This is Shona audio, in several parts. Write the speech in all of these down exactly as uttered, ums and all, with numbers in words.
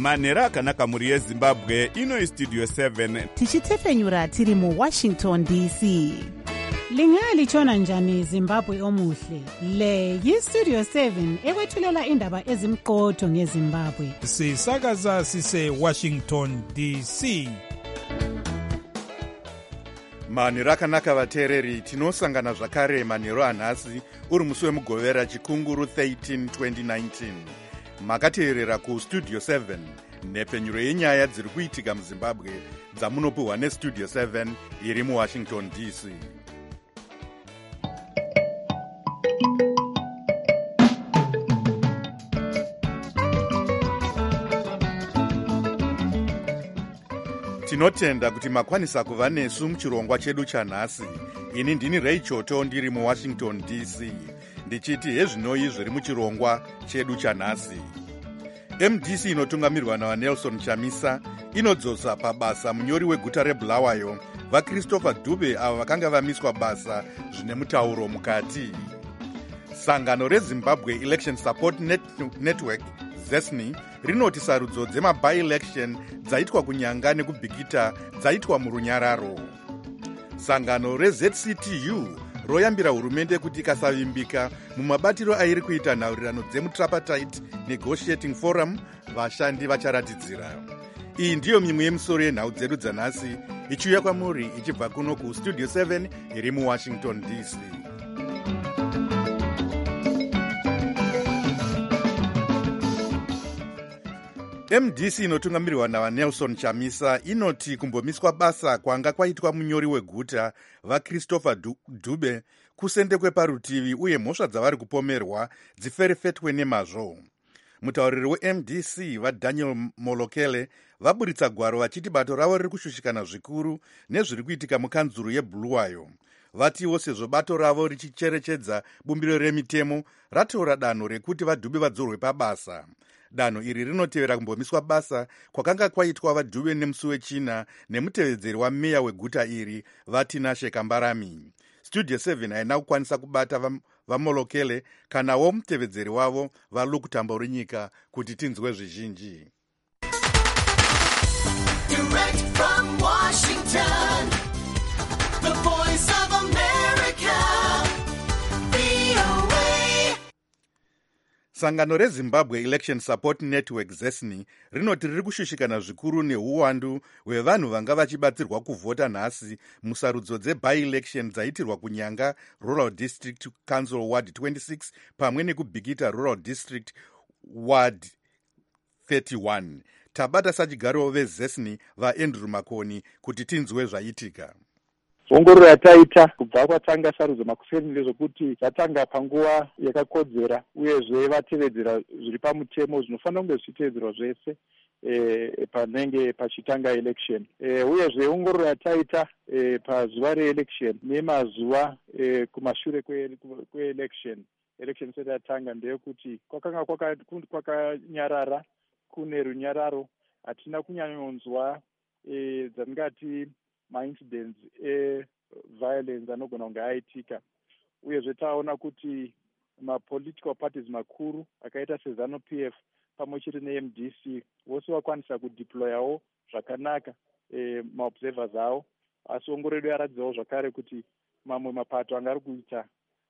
manhero akanaka mhuri yezimbabwe. Ino istudio seven tichitefenyura tiri muwashington D C. Lingalitshona njani Zimbabwe omuhle? Le yistudio seven ekwethulela indaba ezimqotho ngeZimbabwe. Sisakaza sise Washington D C. manhero akanaka vateereri, tinosangana zvakare manhero anhasi uri musi wemugovera chikunguru thirteen twenty nineteen. Makateerera kustudio seven, nhepfenyuro yenyaya dziri kuitika muzimbabwe dzamunopiwa nestudio seven iri muwashington D C. Tinotenda kuti makwanisa kuva nesu muchirongwa chedu chanhasi. Ini ndini Ray Choto ndiri muwashington D C, ndichiti hezvinoi zviri muchirongwa chedu chanhasi. M D C inotungamirwa naVanelson Chamisa inodzosa pabasa munyori weguta reBulawayo vaChristopher Dube avo vakanga vamiswa basa zvine mutauro mukati. Sangano reZimbabwe Election Support Net- Network ZESNI rinoti sarudzo dzema-by-election dzaitwa kunyanga nekubhikita dzaitwa murunyararo. Sangano reZ C T U royambira hurumende kuti ikasavimbika mumabatiro airi kuita nhaurirano dzemutripartite negotiating forum, vashandi vacharatidzira. Iyi ndiyo mimwe yemisoro yenhau dzedu dzanhasi, ichiuya kwamuri ichibva kuno kustudio seven iri muwashington D C. M D C inotungamirwa naVanelson Chamisa inoti kumbomiswa basa kwanga kwaitwa munyori weguta vaChristopher Dube kusendekwe parutivi uye mhosva dzavari kupomerwa dziferefetwe nemazvo. Mutauriri we-M D C vaDaniel Molokele vaburitsa gwaro vachiti bato ravo riri kushushikana zvikuru nezviri kuitika mukanzuru yeBulawayo. Vatiwo sezvo bato ravo richicherechedza bumbiro remitemo ratora danho rekuti vaDube vadzorwe pabasa. Danho iri rinotevera kumbomiswa basa kwakanga kwaitwa vaDube nemusi wechina nemutevedzeri wameya weguta iri vaTinashe Kambarami. Studio seven haina kukwanisa kubata vaMolokele kanawo mutevedzeri wavo vaLukutambo Rinyika kuti tinzwe zvizhinji. Direct from Washington, the voice of America, V O A. Sangano reZimbabwe Election Support Network ZESNI rinoti riri kushushikana zvikuru neuwandu hwevanhu vanga vachibatsirwa kuvhota nhasi musarudzo dze-by-election dzaitirwa kunyanga Rural District Council Ward twenty-six pamwe nekubhikita Rural District Ward thirty-one. Tabata sachigaro veZESNI vaAndrew Makoni kuti tinzwe zvaitika. Ongororo yataita kubva kwatanga sarudzo makuseni ndezvokuti tatanga panguva yakakodzera uyezve vatevedzera zviri pamutemo zvinofanira kunge zvichitevedzerwa zvese e, panenge pachitanga election. E, uyezve ongororo yataita e, pazuva reelection nemazuva e, kumashure kweelection kwe election isati yatanga ndeyekuti kwakanga kwakanyarara kwaka kune runyararo. Hatina kunyanyonzwa e, dzandingati ma-incidents e-violence anogona kunge aitika. Uyezve taona kuti ma-political parties makuru akaita seZANU-P F pamwe chete ne-M D C vose vakwanisa kudeployawo zvakanaka e, ma-observers avo. Asi ongororo yaradzawo zvakare kuti mamwe mapato anga ari kuita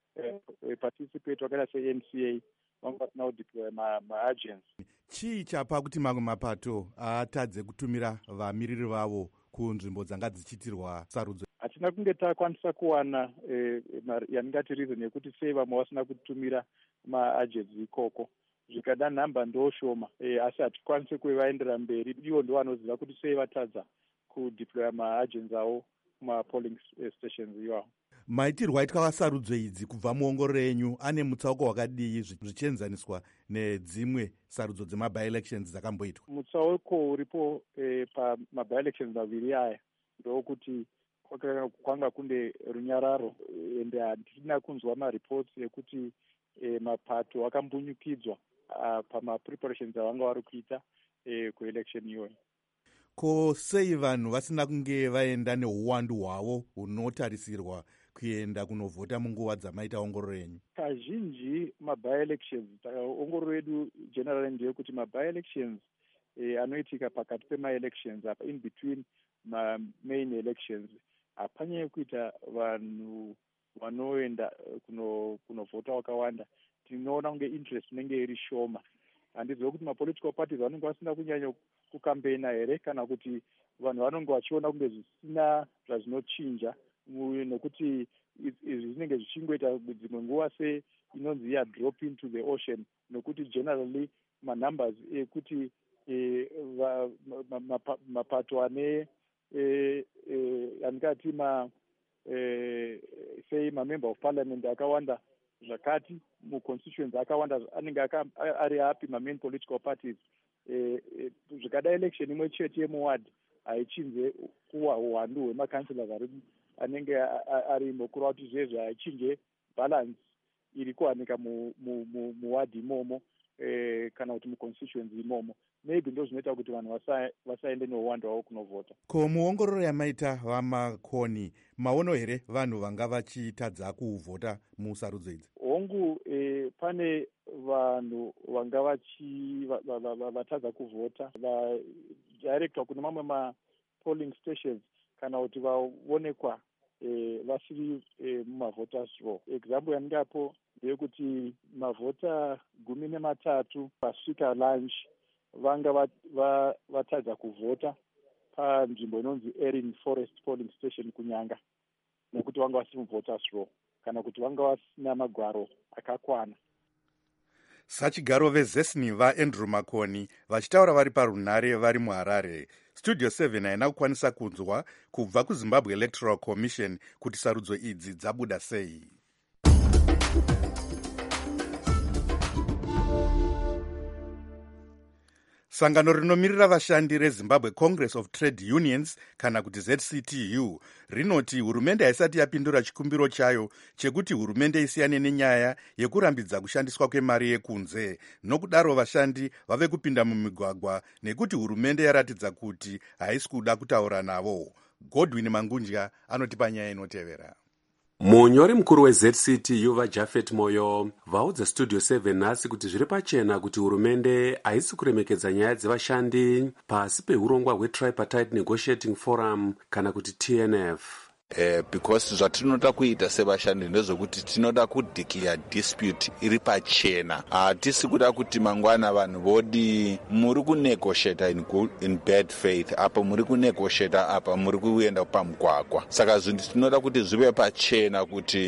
e, participate wakaita se-N C A vanga vasina kudeploya ma-agents. Chii chapa kuti mamwe mapato atadze kutumira vamiriri vavo kunzvimbo dzanga dzichiitirwa sarudzo? Hatina kunge takwanisa kuwana eh, yaningati reason yekuti sei vamwe vasina kutumira maagents ikoko. Zvikada nhamba ndoshoma eh, asi hatikwanisi kuvaendera mberi. Ivo ndo vanoziva kuti sei vatadza kudeploya maagents avo kuma-polling stations iwawo. Maitirwo aitwa sarudzo idzi kubva muongororo yenyu ane mutsauko wakadii zvichienzaniswa nedzimwe sarudzo dzema-by-elections dzakamboitwa? Mutsauko uripo e, pama-by-elections maviri aya ndokuti kwanga kunde runyararo ende hatina kunzwa ma-reports ekuti e, mapato akambunyukidzwa pama-preparations avanga vari kuita e, kuelection iyoyo. Ko sei vanhu vasina kunge vaenda neuwandu hwavo hunotarisirwa kuenda kunovhota munguva dzamaita ongororo yenyu? Kazhinji ma-by-elections ongororo yedu generally ndeyekuti ma-by-elections eh, anoitika pakati pema-elections apa in between ma-main elections hapanyanye kuita vanhu vanoenda kuno kunovhota wakawanda. Tinoona kunge interest inenge iri shoma. Handizivi kuti ma-political parties vanenge vasina kunyanya kukampeina here kana kuti vanhu vanenge vachiona kunge zvisina zvazvinochinja, nokuti izvi zvinenge zvichingoita dzimwe nguva se inonzi iya drop into the ocean, nokuti generally manumbers ekuti eh, mapato ane eh, eh, andikati ma eh, sei mamember of parliament akawanda zvakati muconstituents akawanda anenge ari hapi ma-main political parties. eh, eh, zvikada election imwe chete yemuward haichinze kuwa uwandu hwemakanselors ari anenge arimo kureva kuti zvezvo haichinje balance iri kuwanika muward imomo eh, kana kuti muconstituency imomo. Maybe ndo zvinoita kuti vanhu vasaende nouwandu wavo kunovhota. Ko muongororo yamaita vamakoni, maono here vanhu vanga vachitadza kuvhota musarudzo idzi? Hongu eh, pane vanhu vanga vachi vatadza kuvhota vadirectwa kune mamwe ma-polling stations kana kuti vaonekwa eh, vasiri eh, mumavoters roll. Example yandapo ndeyekuti mavhota gumi nematatu pasvika lunch vanga vatadza va, va kuvhota panzvimbo inonzi Erin Forest polling station kunyanga, nekuti vanga vasiri muvoters roll kana kuti vanga vasina magwaro akakwana. Sachigaro vezesni vaAndrew Makoni vachitaura vari parunhare vari muHarare. Studio seven haina kukwanisa kunzwa kubva kuZimbabwe Electoral Commission kuti sarudzo idzi dzabuda sei. Sangano rinomirira vashandi reZimbabwe Congress of Trade Unions kana kuti Z C T U rinoti hurumende haisati yapindura chikumbiro chayo chekuti hurumende isiyane nenyaya yekurambidza kushandiswa kwemari yekunze, nokudaro vashandi vave kupinda mumigwagwa nekuti hurumende yaratidza kuti haisi kuda kutaura navo. Godwin Mangunja anotipa nyaya inotevera. Munyori mukuru we-Z C T U vaJafet Moyo vaudza Studio seven nhasi kuti zviri pachena kuti hurumende haisi kuremekedza nyaya dzevashandi pasi peurongwa hweTripartite Negotiating Forum kana kuti T N F. Uh, because zvatinoda kuita sevashandi ndezvokuti tinoda kudeclare dispute iri pachena. Hatisi uh, kuda kuti mangwana vanhu vodi muri kunegotiata in, in bad faith, apa muri kunegotiata apa muri kuenda pamugwagwa. Saka zvinhu tinoda kuti zvive pachena kuti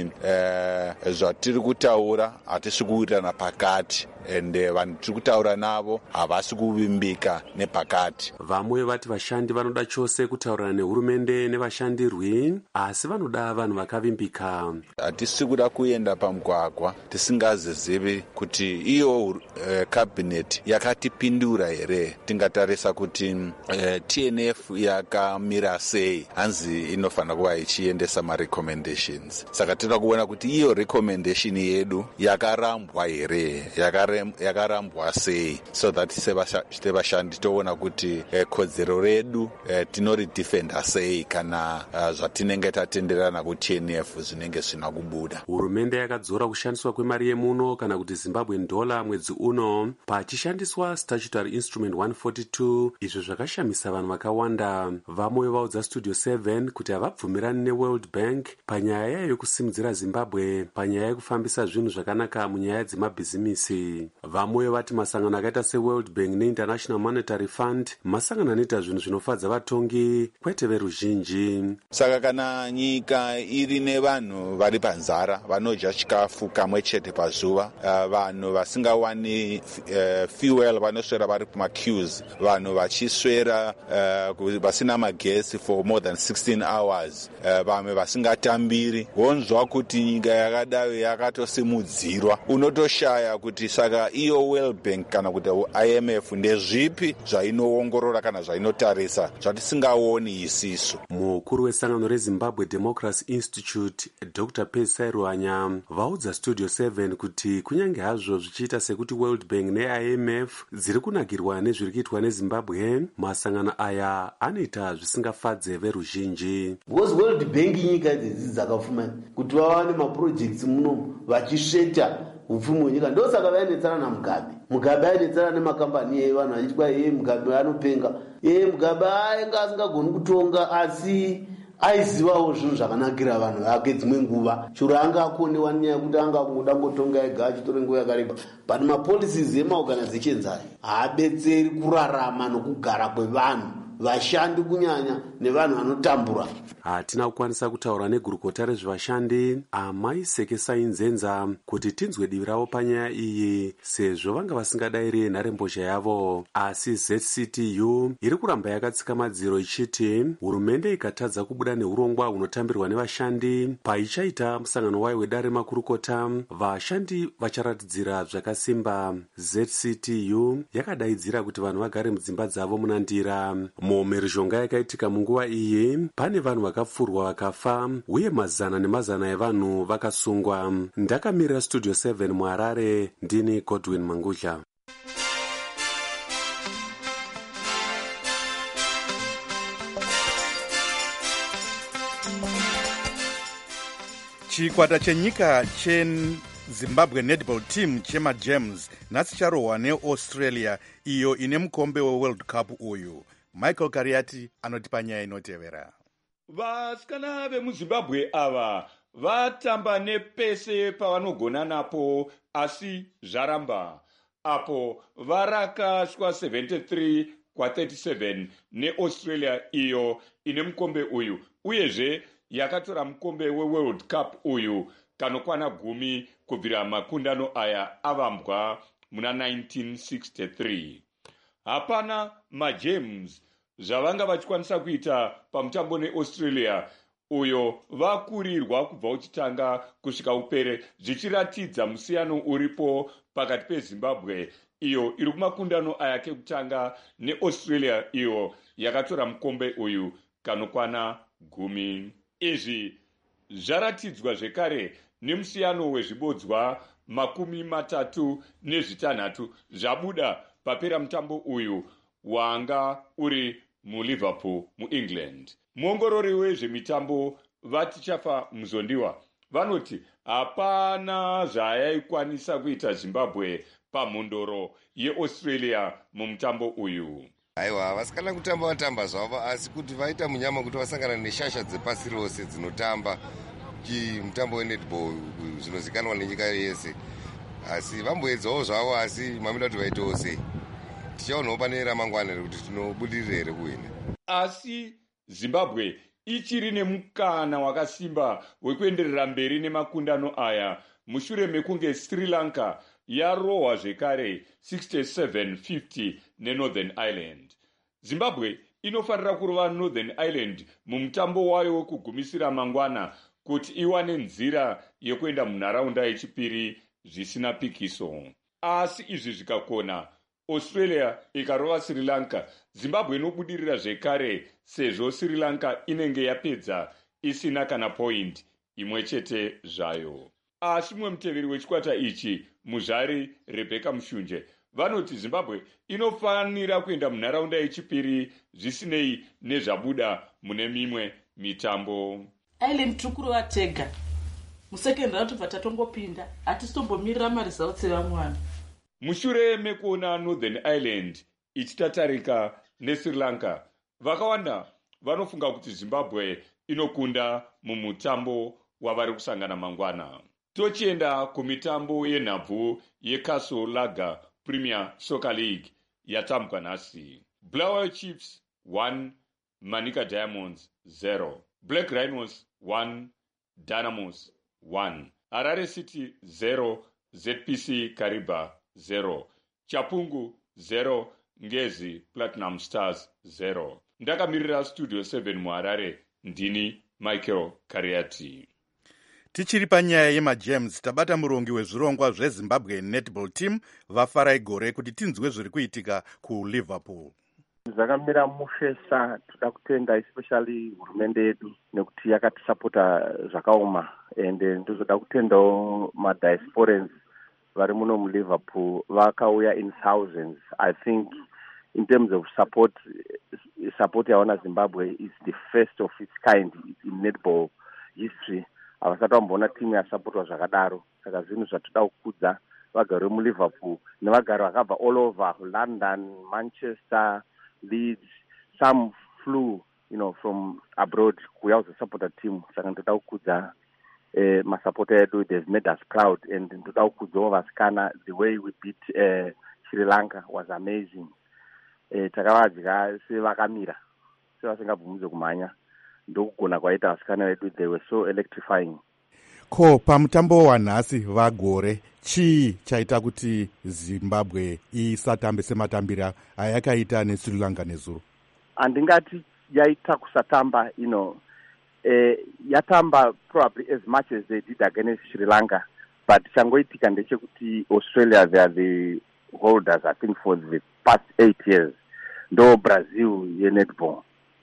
uh, zvatiri kutaura hatisi kuwirirana pakati ende vanhu tiri kutaura navo havasi kuvimbika nepakati. Vamwe vati vashandi vanoda chose kutaurana nehurumende nevashandirwi, asi vanoda vanhu vakavimbika. Hatisi kuda kuenda pamugwagwa tisingazizivi kuti iyo uh, cabinet yakatipindura here. Tingatarisa kuti uh, T N F yakamira sei, hanzi inofanira kuva ichiendesa ma-recommendations. Saka tinoda kuona kuti iyo recommendation yedu yakarambwa here, yakarambwa yakarambwa sei, so that sevashandi toona kuti eh, kodzero redu eh, tinoridefenda sei kana uh, zvatinenge tatenderana ku-T N F zvinenge zvina kubuda. Hurumende yakadzora kushandiswa kwemari yemuno kana kuti Zimbabwean dollar mwedzi uno pachishandiswa statutory instrument one forty-two, izvo zvakashamisa vanhu vakawanda. Vamwe vaudza Studio seven kuti havabvumirani neWorld Bank panyaya yayo yekusimudzira Zimbabwe panyaya yekufambisa zvinhu zvakanaka munyaya dzemabhizimisi. Vamwe vati masangano akaita seWorld Bank neInternational Monetary Fund masangano anoita zvinhu zvinofadza vatongi kwete veruzhinji. Saka kana nyika iri nevanhu vari panzara vanodya chikafu kamwe chete pazuva, uh, vanhu vasingawani uh, fuel vanoswera vari kumaqueues, vanhu vachiswera uh, vasina magesi for more than sixteen hours, uh, vamwe vasingatambiri, wonzwa kuti nyika yakadai yakatosimudzirwa. Unotoshaya kuti saka iyo World Bank kana kuti I M F ndezvipi zvainoongorora kana zvainotarisa zvatisingaoni isisu. Mukuru wesangano reZimbabwe wezimbabwe democracy institute dr pesai ruanya vaudza studio seven kuti kunyange hazvo zvichiita sekuti world bank ne-I M F dziri kunakirwa nezviri kuitwa nezimbabwe, masangano aya anoita zvisingafadze veruzhinji. Because world bank nyika idzi dzakafuma kuti vawane maprojects muno vachisveta upfumi hwenyika, ndosaka vainetsana namugabe. Mugabe ainetsana nemakambani evanhu vachitwa iye mugabe anopenga, iye mugabe ainge asingagoni kutonga, asi aizivawo zvinhu zvakanakira vanhu vake dzimwe nguva. Shuro anga akonewa nenyaya yekuti anga kungoda ngotonga ega achitore nguva yakareba, but mapolicies emaorganizations aya haabetseri kurarama nokugara kwevanhu vashandi kunyanya nevanhu vanotambura. Hatina kukwanisa kutaura negurukota rezvevashandi Amai Sekesai Nzenza kuti tinzwe divi ravo panyaya iyi, sezvo vanga vasingadayiri nharembozha yavo. Asi Z C T U iri kuramba yakatsika madziro ichiti hurumende ikatadza kubuda neurongwa hunotambirwa nevashandi paichaita musangano wayo wedare makurukota, vashandi vacharatidzira zvakasimba. Z C T U yakadaidzira kuti vanhu vagare mudzimba dzavo muna ndira. Mumhirizhonga yakaitika munguva iyi pane vanhu vakapfurwa vakafa uye mazana nemazana evanhu vakasungwa. Ndakamirira studio seven muHarare, ndini Godwin Mangudla. Chikwata chenyika cheZimbabwe netball team chemaGems nhasi charohwa neAustralia iyo ine mukombe weWorld Cup uyu. Michael Kariati anotipa nyaya inotevera. Vasikana vemuZimbabwe ava vatamba nepese pavanogona napo, asi zvaramba apo varakaswa seventy-three kwa thirty-seven neAustralia iyo ine mukombe uyu, uyezve yakatora mukombe weWorld Cup uyu kanokwana gumi kubvira makundano aya avambwa muna nineteen sixty-three. Hapana maGems zvavanga vachikwanisa kuita pamutambo neAustralia uyo vakurirwa kubva uchitanga kusvika upere, zvichiratidza musiyano uripo pakati peZimbabwe iyo iri kumakundano aya kekutanga neAustralia iyo yakatora mukombe uyu kanokwana gumi. Izvi zvaratidzwa zvekare nemusiyano wezvibodzwa makumi matatu nezvitanhatu zvabuda papera mutambo uyu wanga uri muLiverpool muEngland. Muongorori wezvemitambo vatichafa muzondiwa vanoti hapana zvayaikwanisa kuita Zimbabwe pamhondoro yeAustralia mumutambo uyu. Aiwa, vasikana kutamba vatamba zvavo, asi kuti vaita munyama kuti vasangana neshasha dzepasi rose dzinotamba mutambo wenetball zvinozikanwa nenyika yese. Asi vamboedzawo zvavo, asi mamida kuti vaitewo sei. Tichaonawo pane ramangwana kuti tinobudirira here kuwina. Asi Zimbabwe ichiri nemukana wakasimba wekuenderera mberi nemakundano aya mushure mekunge Sri Lanka yarohwa zvekare sixty-seven fifty neNorthern Ireland. Zimbabwe inofanira kurova Northern Ireland mumutambo wayo wekugumisira mangwana kuti iwane nzira yekuenda munharaunda yechipiri zvisina pikiso. Asi izvi zvikakona, Australia ikarova Sri Lanka, Zimbabwe inobudirira zvekare sezvo Sri Lanka inenge yapedza isina kana point imwe chete zvayo. Asi mumwe muteveri wechikwata ichi, muzvari Rebecca Mushunje, vanoti Zimbabwe inofanira kuenda munharaunda yechipiri zvisinei nezvabuda mune mimwe mitambo. Ireland tukurova tega musecond round tobva tatongopinda, hatistombomirira maresults evamwana. Mushure mekuona Northern Ireland ichitatarika neSri Lanka, vakawanda vanofunga kuti Zimbabwe inokunda mumutambo wavari kusangana mangwana. Tochienda kumitambo yenhabvu yeCastle Lager Premier Soccer League yatambwa nhasi. Bulawayo Chiefs one, Manica Diamonds zero, Black Rhinos one, Dynamos one, Harare City zero, Z P C Kariba zero, Chapungu zero, Ngezi Platinum Stars zero. Ndakamirira Studio seven muHarare, ndini Michael Kariati. Tichiri panyaya yemaGems, tabata murongi wezvirongwa zveZimbabwe netball team vaFarai Gore kuti tinzwe zviri kuitika kuLiverpool. zvakamira mushesa. Toda kutenda especially hurumende yedu nekuti yakatisapota zvakaoma, ende ndozoda kutendawo madiasporans vari muno muliverpool vakauya in thousands. I think in terms of support, support yaona Zimbabwe is the first of its kind in netball history. Havasati vamboona timu yasapotwa zvakadaro. Saka zvinhu zvatoda kukudza vagari muliverpool nevagari vakabva all over London, Manchester, Leeds. Some flew, you know, from abroad kuuya kuzosapota team. Saka ndoda kukudza uh, masapota edu. They've made us proud, and ndoda kukudzawo vasikana. The way we beat uh, Sri Lanka was amazing. Uh, takavadya sevakamira sevasingabvumidze kumhanya. Ndokugona kwaita vasikana vedu. They were so electrifying. Ko pamutambo wanhasi vagore, chii chaita kuti Zimbabwe isatambe sematambira ayakaita neSri Lanka nezuro? Handingati yaita kusatamba, you know, eh, yatamba probably as much as they did against Sri Lanka, but changoitika ndechekuti Australia, they are the holders, I think, for the past eight years. Ndo Brazil yenetball.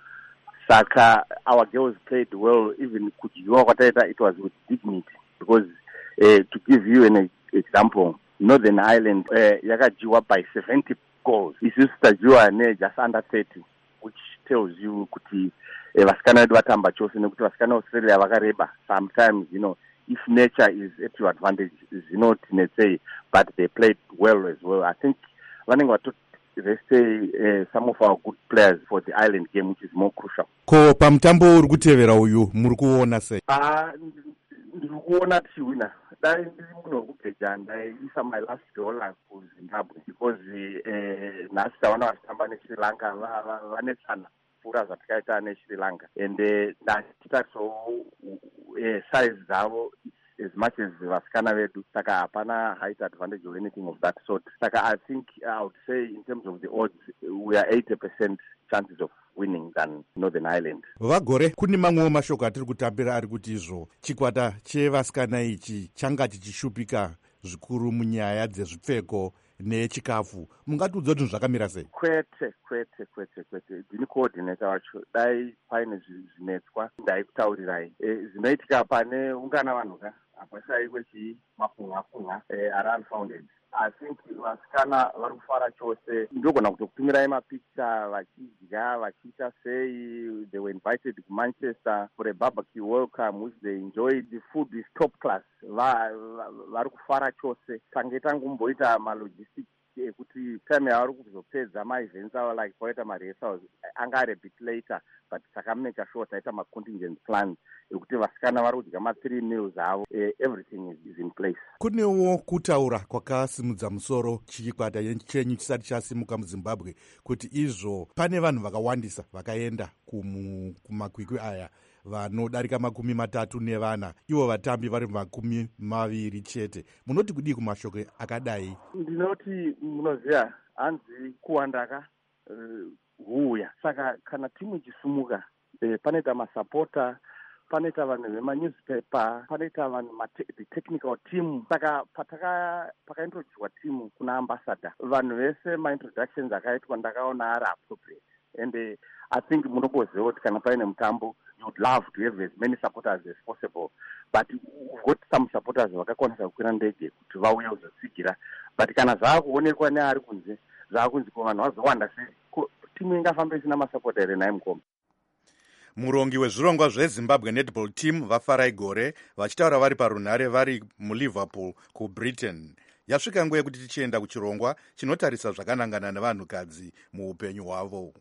Saka, our girls played well. Even kudyiwa kwataita, it was with dignity, because uh, to give you an example, Northern Ireland uh, yakajiwa by seventy goals. Isusu tajiwa ne just under thirty, which tells you kuti uh, vasikana vedu vatamba chose, nekuti vasikana Australia vakareba. Sometimes, you know, if nature is at your advantage, not say, but they played well as well. I think vanenge vato they say uh, some of our good players for the island game, which is more crucial. Ko pamutambo uri kutevera uyu muri kuona sei? Ah, ndiri kuona tiwina. Dai ndiri muno kugeja ndaisa my last dollar ku Zimbabwe, because eh nhasi taona vachitamba neSri Lanka vanetsana pfuura zvatakaita neSri Lanka, and ndachitarisawo size dzavo as much as vasikana vedu, saka hapana height advantage or anything of that sort. Saka I think I would say in terms of the odds, we are eighty percent chances of winning than Northern Ireland. Vagore, kune mamwewo mashoko atiri kutambira ari kuti izvo chikwata chevasikana ichi changa chichishupika zvikuru munyaya dzezvipfeko nechikafu. Mungatiudza kuti zvakamira sei? Kwete, kwete, kwete, kwete. Ndini coordinator wacho. Dai paine zvinetswa ndaikutaurirai. E, zvinoitika pane ungana vanhu ka hapasai kwechi mafunga-funga e, are unfounded. I think vasikana vari kufara chose. Ndogona kutokutumirai mapicha vachidya vachiita sei. They were invited to Manchester for a barbecue welcome, which they enjoyed. The food is top class. Vari kufara chose. Tange tangumboita malogistics ekuti time yavari kuzopedza maevents avo, like kwaita marehearsals anga ari a bit later, but takameka sure taita macontingent plan ekuti vasikana vari kudya ma-three meals avo. Uh, everything is, is in place. Kunewo kutaura kwakasimudza musoro chikwata chenyu chisati chasimuka muZimbabwe kuti izvo pane vanhu vakawandisa vakaenda kumakwikwi aya vanodarika makumi matatu nevana, ivo vatambi vari makumi maviri chete. Munoti kudii kumashoko akadai? Ndinoti munoziva hanzi kuwandaka huuya. Uh, saka kana timu ichisumuka, eh, panoita masapota, panoita vanhu vemanewspaper, panoita vanhu the technical team. Saka pataka pakaintroducwa timu kuna ambassador, vanhu vese maintroductions akaitwa ndakaona ari appropriate. And uh, I think munokozewa kuti kana paine mutambo, you would love to have as many supporters as possible, but we've got some supporters vakakwanisa kukwira ndege kuti vauye kuzotsigira, but kana zvaakuonekwa neari kunze zvaakunzi ko vanhu vazowanda sei, timu ingafamba isina masapota here naye mukoma. Murongi wezvirongwa zveZimbabwe netball team vafarai gore vachitaura vari parunhare vari muLiverpool kuBritain. Yasvika nguva yekuti tichienda kuchirongwa chinotarisa zvakanangana nevanhukadzi muupenyu hwavo.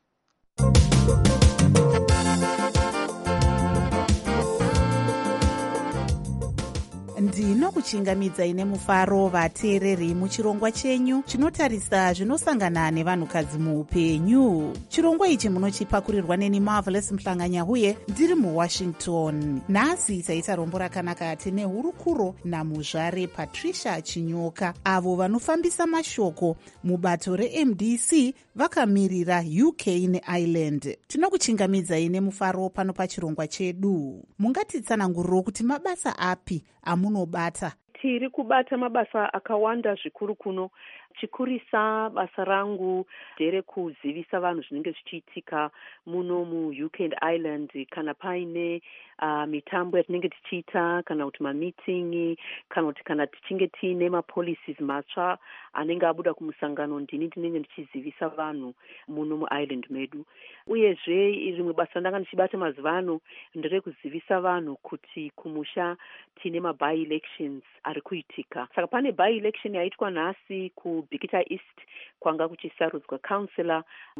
ndinokuchingamidzai nemufaro vateereri muchirongwa chenyu chinotarisa zvinosangana nevanhukadzi muupenyu. Chirongwa ichi munochipakurirwa neni Marvelous Mhlanganyahuye ndiri muWashington. Nhasi taita rombo rakanaka tine hurukuro namuzvare Patricia Chinyoka, avo vanofambisa mashoko mubato reM D C vakamirira U K neIreland. Tinokuchingamidzai nemufaro pano pachirongwa chedu. Mungatitsananguriro kuti mabasa api amunobata? Tiri kubata mabasa akawanda zvikuru kuno. chikurisa basa rangu nderekuzivisa vanhu zvinenge zvichiitika muno mu-U K and Ireland kana paine uh, mitambo yatinenge tichiita kana kuti mameeting kana kuti kana tichinge tiine mapolicies matsva anenge abuda kumusangano, ndini ndinenge ndichizivisa vanhu muno muIreland medu. Uyezve rimwe basa randanga ndichibata mazuva ano nderekuzivisa vanhu kuti kumusha tiine maby elections ari kuitika. Saka pane by election yaitwa nhasi kuBikita East kwanga kuchisarudzwa councillor,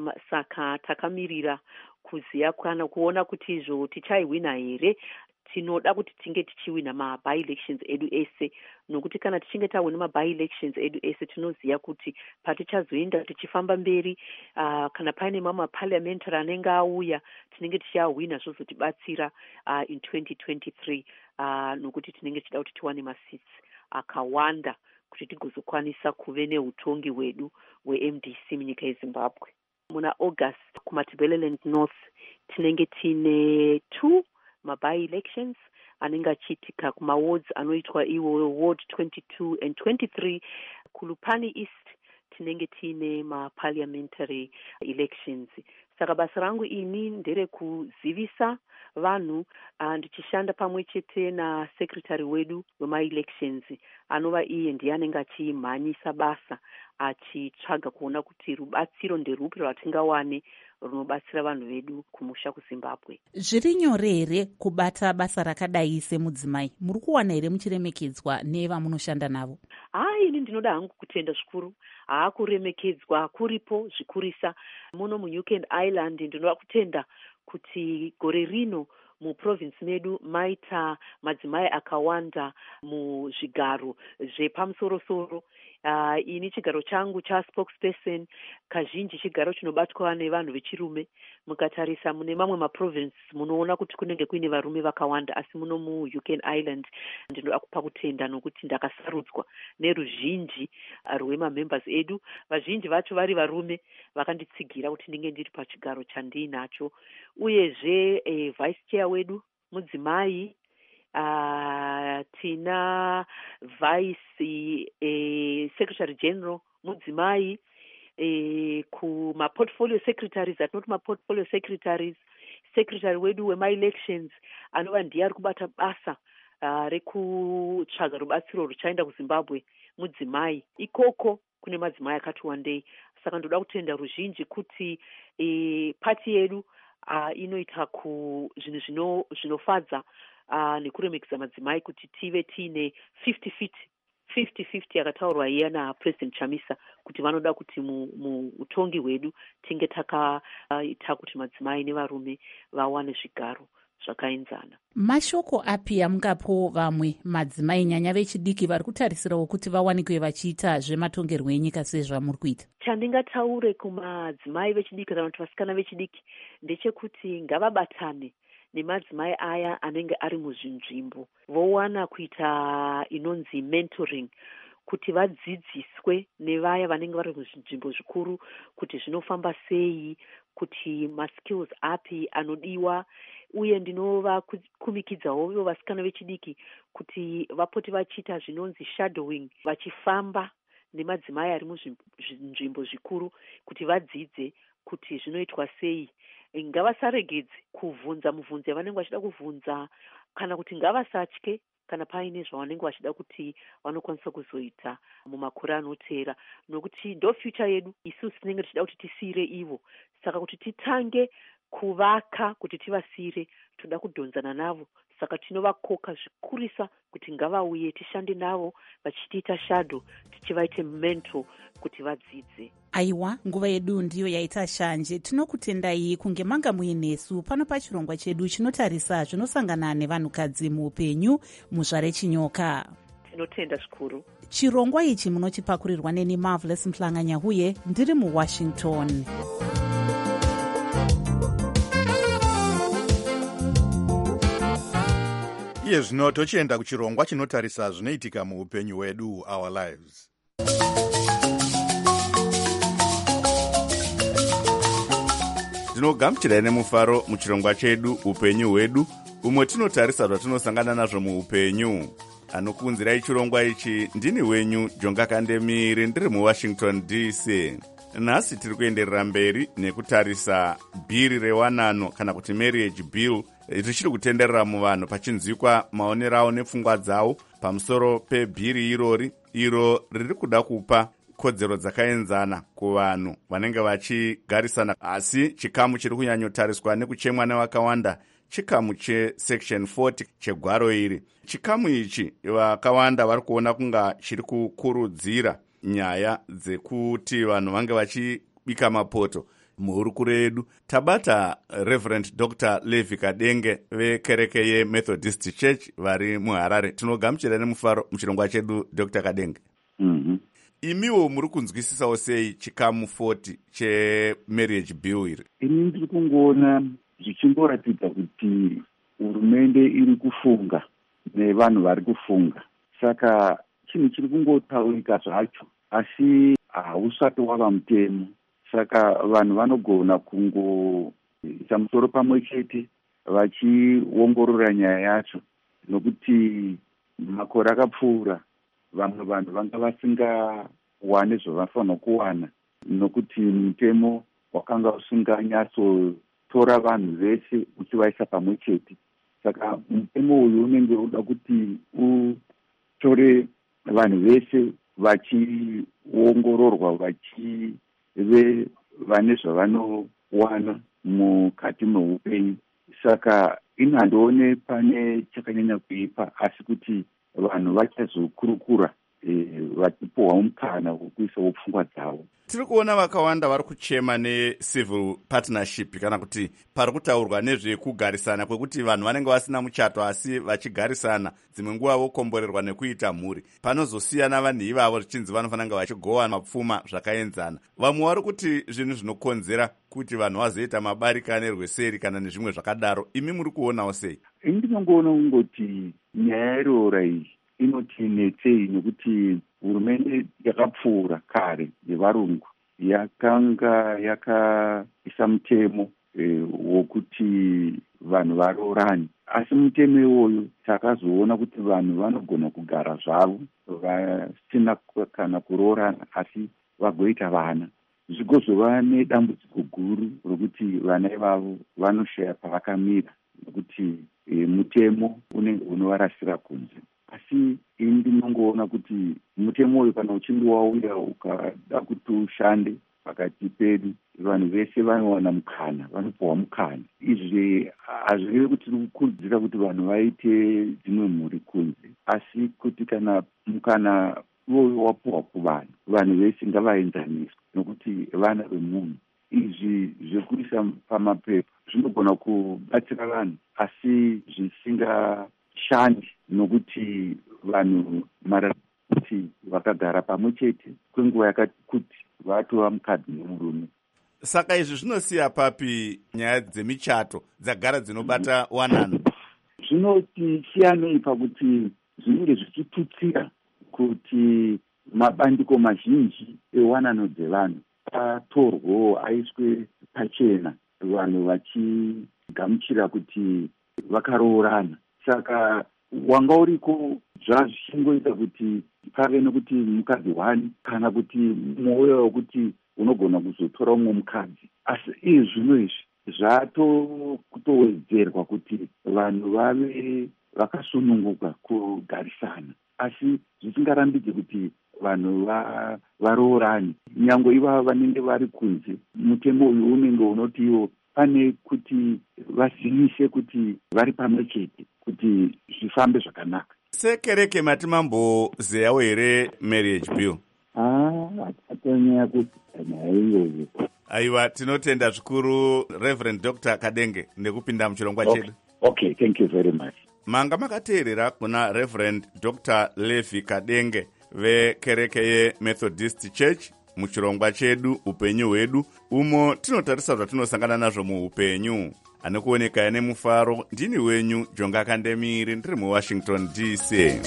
saka takamirira kuziya kana kuona kuti izvo tichaihwina here. Tinoda kuti tinge tichiwina maby elections edu ese, nokuti kana tichinge tawina maby elections edu ese tinoziya kuti patichazoenda tichifamba mberi uh, kana paine mamwe parliamentary anenge auya tinenge tichiahwina zvozotibatsira uh, in twenty twenty-three uh, nokuti tinenge tichida kuti tiwane maseats akawanda kuti tigozokwanisa kuve neutongi hwedu hwe-M D C munyika yeZimbabwe. Muna August kumaTebeleland North tinenge tine two maby elections anenge achiitika kumawards anoitwa iwo ward twenty-two and twenty-three. Kulupani East tinenge tine maparliamentary elections. Saka basa rangu ini nderekuzivisa vanhu uh, ndichishanda pamwe chete na secretary wedu wema-elections anova iye ndiye anenge achimhanyisa basa achitsvaga kuona kuti rubatsiro nderupi rwatingawane runobatsira vanhu vedu kumusha kuZimbabwe. Zviri nyore here kubata basa rakadai semudzimai? Muri kuwana here muchiremekedzwa nevamunoshanda navo? Ah, ini ndinoda hangu kutenda zvikuru. Ah, kuremekedzwa kuripo zvikurisa muno mu-U K and Ireland. Ndinoda kutenda kuti gore rino muprovince medu maita madzimai akawanda muzvigaro zvepamusoro-soro. Uh, ini chigaro changu cha spokesperson kazhinji chigaro chinobatwa nevanhu vechirume. Mukatarisa mune mamwe maprovince munoona kuti kunenge kuine varume vakawanda, asi muno mu-U K and Ireland ndinoda kupa kutenda nokuti ndakasarudzwa neruzhinji rwemamembers edu. Vazhinji vacho vari varume vakanditsigira kuti ndinge ndiri pachigaro chandinacho. Uyezve eh, vice chair wedu mudzimai. Uh, tina vice eh, secretary general mudzimai, eh, kuma portfolio secretaries atinoti ma portfolio secretaries, secretary wedu wema-elections anova ndiye ari kubata basa uh, rekutsvaga rubatsiro ruchaenda kuZimbabwe mudzimai. Ikoko kune madzimai akati wandei. Saka ndoda kutenda ruzhinji kuti eh, pati yedu uh, inoita ku zvinhu zvinofadza Uh, nekuremekeza madzimai kuti tive tiine fifty fifty yakataurwa iya naPresident Chamisa kuti vanoda kuti muutongi hwedu tinge takaita uh, kuti madzimai nevarume vawane zvigaro zvakaenzana. Mashoko api amungapo vamwe madzimai nyanya vechidiki vari kutarisirawo kuti vawanikwe vachiita zvematongerwo enyika sezvamuri kuita? Chandingataure kumadzimai vechidiki kana kuti vasikana vechidiki ndechekuti ngavabatane nemadzimai aya anenge ari muzvinzvimbo, vowana kuita inonzi mentoring, kuti vadzidziswe nevaya vanenge vari muzvinzvimbo zvikuru kuti zvinofamba sei, kuti maskills api anodiwa. Uye ndinova kumikidzawo ivo vasikana vechidiki kuti vapote vachiita zvinonzi shadowing, vachifamba nemadzimai ari muzvinzvimbo zvikuru kuti vadzidze kuti zvinoitwa sei. Ngavasaregedze kuvhunza muvhunzi yavanenge vachida kuvhunza, kana kuti ngavasatye kana paine zvavanenge vachida kuti vanokwanisa kuzoita mumakore anoteera, nokuti ndo future yedu isusu tinenge tichida kuti tisiyire ivo. Saka kuti titange kuvaka kuti tivasiyire toda kudhonzana navo. Saka tinovakoka zvikurisa kuti ngavauye tishande navo vachitiita shado, tichivaite mentor kuti vadzidze. Aiwa, nguva yedu ndiyo yaita shanje. Tinokutendai kunge manga muinesu pano pachirongwa chedu chinotarisa zvinosangana nevanhukadzi muupenyu muzvare chinyoka. Tinotenda zvikuru. Chirongwa ichi munochipakurirwa neni Marvelous Mhlanga-Nyahuye, ndiri muWashington. Iye zvino tochienda kuchirongwa chinotarisa zvinoitika muupenyu hwedu, our lives. Ndinogamuchirai nemufaro muchirongwa chedu upenyu hwedu, umwe tinotarisa zvatinosangana nazvo muupenyu. anokuunzirai chirongwa ichi ndini wenyu Jonga Kandemiri ndiri muwashington D C. Nhasi tiri kuenderera mberi nekutarisa bhiri rewanano kana kuti marriage bill richiri kutenderera muvanhu pachinzwikwa maonero avo nepfungwa dzavo pamusoro pebhiri irori iro riri kuda kupa kodzero dzakaenzana kuvanhu vanenge vachigarisana, asi chikamu chiri kunyanyotariswa nekuchemwa nevakawanda chikamu chesection forty chegwaro iri. Chikamu ichi vakawanda vari kuona kunga chiri kukurudzira nyaya dzekuti vanhu vange vachibika mapoto muhurukuro yedu. Tabata Reverend Doctor Levi Kadenge vekereke yeMethodist Church vari muHarare. Tinogamuchira nemufaro muchirongwa chedu Doctor Kadenge. Mhm. Imiwo muri kunzwisisawo sei chikamu forty chemarriage bill iri? Ini ndiri kungoona zvichingoratidza kuti hurumende iri kufunga nevanhu vari kufunga, saka chinhu chiri kungotaurika zvacho asi hausati wava mutemo. Saka vanhu vanogona kungoisa musoro pamwe chete vachiongorora nyaya yacho, nokuti makore akapfuura vamwe vanhu vanga vasingawani zvavafanira kuwana, nokuti mutemo wakanga usinganyatsotora vanhu vese uchivaisa pamwe chete. Saka mutemo uyu unenge uda kuti utore vanhu vese vachiongororwa vachive vane zvavanowana mukati meupenyu. Saka ini handione pane chakanyanya kuipa, asi kuti vanhu vachazokurukura e, vachipohwa mukana wekuisawo pfungwa dzavo. Tiri kuona vakawanda vari kuchema necivil partnership kana kuti pari kutaurwa nezvekugarisana kwekuti vanhu vanenge vasina muchato asi vachigarisana, dzimwe nguva vokomborerwa nekuita mhuri. Panozosiyana vanhu ivavo zvichinzi vanofanira vachigowa mapfuma zvakaenzana. Vamwe vari kuti zvinhu zvinokonzera kuti vanhu vazoita mabarikane rweseri kana nezvimwe zvakadaro. Imi muri kuonawo sei? Ini ndinongoona kungoti nyaya irora iyi inotinetsei, nekuti hurumende yakapfuura kare yevarungu yakanga yakaisa mutemo e, wokuti vanhu varoorani, asi mutemo iwoyo takazoona kuti vanhu vanogona kugara zvavo vasina kana kuroorana asi vagoita vana. Zvikozova nedambudziko guru rokuti vana ivavo vanoshaya pavakamira, nokuti e, mutemo unenge unovarasira kunze. Asi ini ndinongoona kuti mutemo uyu kana uchinge wauya ukada kuti ushande pakati pedu, vanhu vese vanowana mukana, vanopohwa mukana. Izvi hazvirevi kuti tiri kukurudzira kuti vanhu vaite dzimwe mhuri kunze, asi kuti kana mukana uwoyo wapohwa kuvanhu, vanhu vese ngavaenzaniswe, nokuti vana vemunhu. Izvi zvekuisa pamapepa zvinogona kubatsira vanhu asi zvisingashandi, nokuti vanhu mara kuti vakagara pamwe chete kwenguva yakati kuti vatova mukadzi nemurume. Saka izvi zvinosiya papi nyaya dzemichato dzagara dzinobata wanano? Zvinotisiyanei pakuti zvinenge zvichitutsira kuti mabandiko mazhinji ewanano dzevanhu atorwewo aiswe pachena, vanhu vachigamuchira kuti vakaroorana. Saka wanga uriko zvazvichingoita kuti pave nekuti mukadzi wani kana kuti mwoyo wekuti unogona kuzotora umwe mukadzi. Asi izvi zvino izvi zvatokutowedzerwa kuti vanhu vave vakasununguka kugarisana, asi zvisingarambidzi kuti vanhu varoorani. Nyange ivavo vanenge vari kunze, mutemo uyu unenge unoti iwo pane kuti vazimise kuti vari pamwe chete kuti zvifambe zvakanaka. Sekereke mati mambozeyawo here marriage bill? Ah, atanyaya kuti nyaya iyoyo. Aiwa, tinotenda zvikuru Reverend Doctor Kadenge nekupinda muchirongwa chedu. Okay, thank you very much. Manga makateerera kuna Reverend Doctor Levi Kadenge vekereke yeMethodist Church muchirongwa chedu upenyu hwedu, umo tinotarisa zvatinosangana nazvo muupenyu. Anokuoneka nemufaro, ndini wenyu Jonga Kandemiri ndiri muWashington D C.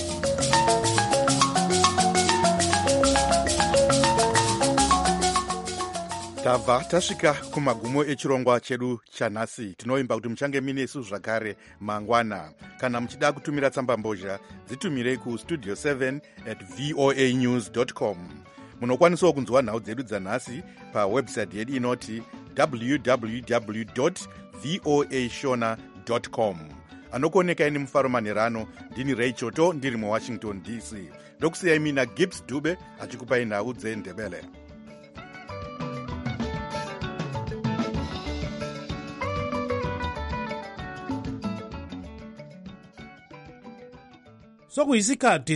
tabva tasvika kumagumo echirongwa chedu chanhasi. Tinoimba kuti muchange minesu zvakare mangwana. Kana muchida kutumira tsambambozha, dzitumirei ku studio seven at voa news dot com. Munokwanisawo kunzwa nhau dzedu dzanhasi pawebsite yedu inoti w w w dot voa shona dot com. Anokuoneka ini Mufaro Manherano, ndini Ray Choto, ndiri muWashington D C. Ndokusiyai mina Gibbs Dube achikupai nhau dzeNdebele. Sokuyisikhathi